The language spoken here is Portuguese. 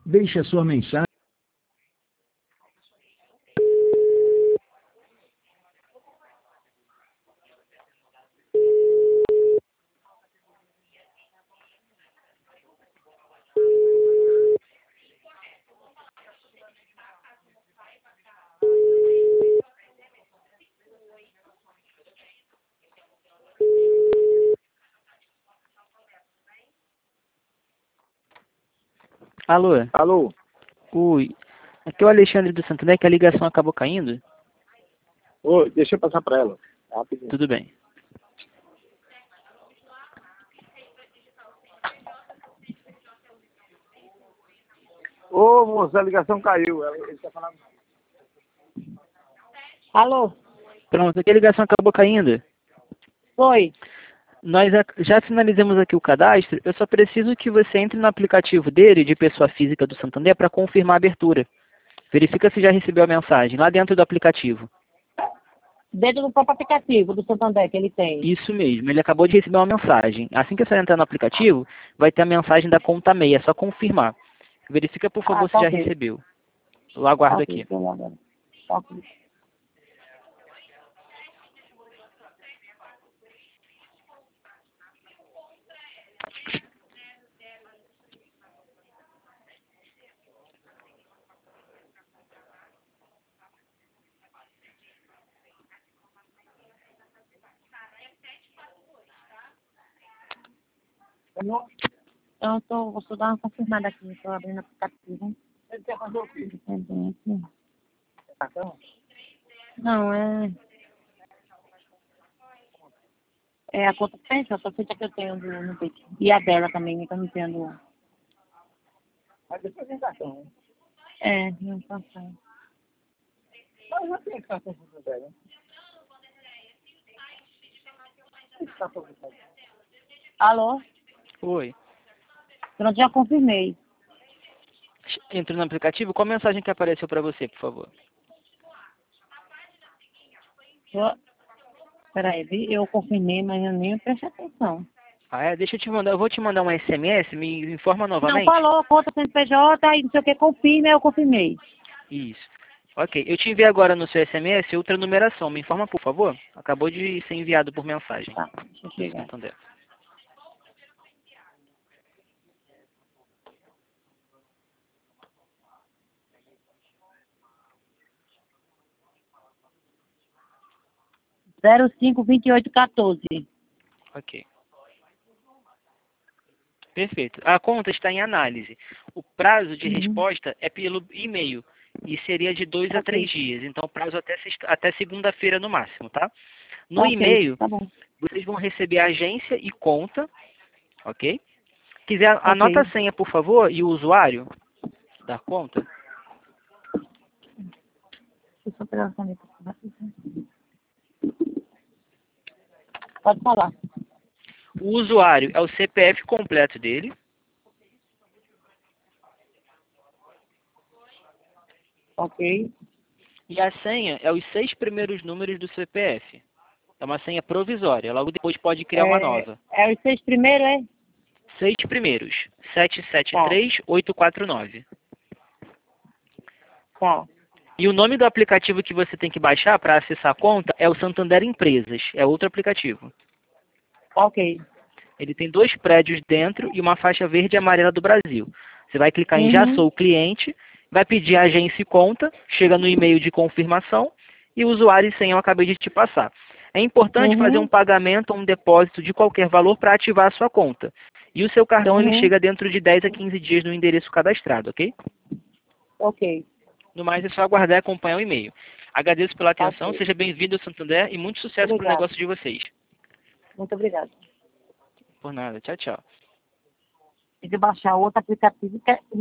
Deixe a sua mensagem. Alô? Alô? Oi. Aqui é o Alexandre do Santander, que a ligação acabou caindo. Oi, deixa eu passar para ela. Rapidinho. Tudo bem. Ô, moça, a ligação caiu. Ele tá falando. Alô? Pronto, aqui a ligação acabou caindo. Oi. Nós já finalizamos aqui o cadastro. Eu só preciso que você entre no aplicativo dele, de pessoa física do Santander, para confirmar a abertura. Verifica se já recebeu a mensagem lá dentro do aplicativo. Dentro do próprio aplicativo do Santander que ele tem. Isso mesmo, ele acabou de receber uma mensagem. Assim que você entrar no aplicativo, vai ter a mensagem da conta MEI, é só confirmar. Verifica, por favor, se tá já ok. recebeu. Eu aguardo Ok, aqui. tô lá agora. Tá ok. Vou só dar uma confirmada aqui. Estou abrindo o aplicativo. Ele quer fazer o quê? Independente. Cartão? Não, é a conta pensa, só feita que eu tenho no peito. E a dela também, que eu não tenho do... Mas depois tem cartão, né? Não faço. Mas já tem cartão para você, né? Esse cartão que faz. Alô? Oi. Pronto, já confirmei. Entrou no aplicativo, qual mensagem que apareceu para você, por favor? Peraí, eu confirmei, mas eu nem prestei atenção. Ah, é? Deixa eu te mandar, eu vou te mandar um SMS, me informa Não, novamente. falou, conta CNPJ e não sei o que, confirme, eu confirmei. Isso. Ok, eu te enviei agora no seu SMS outra numeração. Me informa, por favor. Acabou de ser enviado por mensagem. Tá, deixa eu Do chegar. Santander. Zero cinco 2814. Ok. Perfeito. A conta está em análise. O prazo de resposta é pelo e-mail. E seria de 2 a 3 dias. Então, prazo até segunda-feira no máximo, tá? No Ok, e-mail, tá bom. vocês vão receber a agência e conta, ok? Quiser, Ok. anota a senha, por favor, e o usuário da conta. Deixa eu só pegar a caneta. Pode falar. O usuário é o CPF completo dele. Ok. E a senha é os 6 primeiros números do CPF. É uma senha provisória. Logo depois pode criar uma nova. É os 6 primeiros, é? 6 primeiros. 773849. Tá. E o nome do aplicativo que você tem que baixar para acessar a conta é o Santander Empresas. É outro aplicativo. Ok. Ele tem 2 prédios dentro e uma faixa verde e amarela do Brasil. Você vai clicar em Já sou cliente, vai pedir a agência e conta, chega no e-mail de confirmação e o usuário e senha eu acabei de te passar. É importante fazer um pagamento ou um depósito de qualquer valor para ativar a sua conta. E o seu cartão ele chega dentro de 10 a 15 dias no endereço cadastrado, ok? Ok. No mais é só aguardar e acompanhar o e-mail. Agradeço pela atenção, Ok. seja bem-vindo ao Santander e muito sucesso para o Obrigada. negócio de vocês. Muito obrigada. Por nada, tchau, tchau. Tem que baixar outro aplicativo que é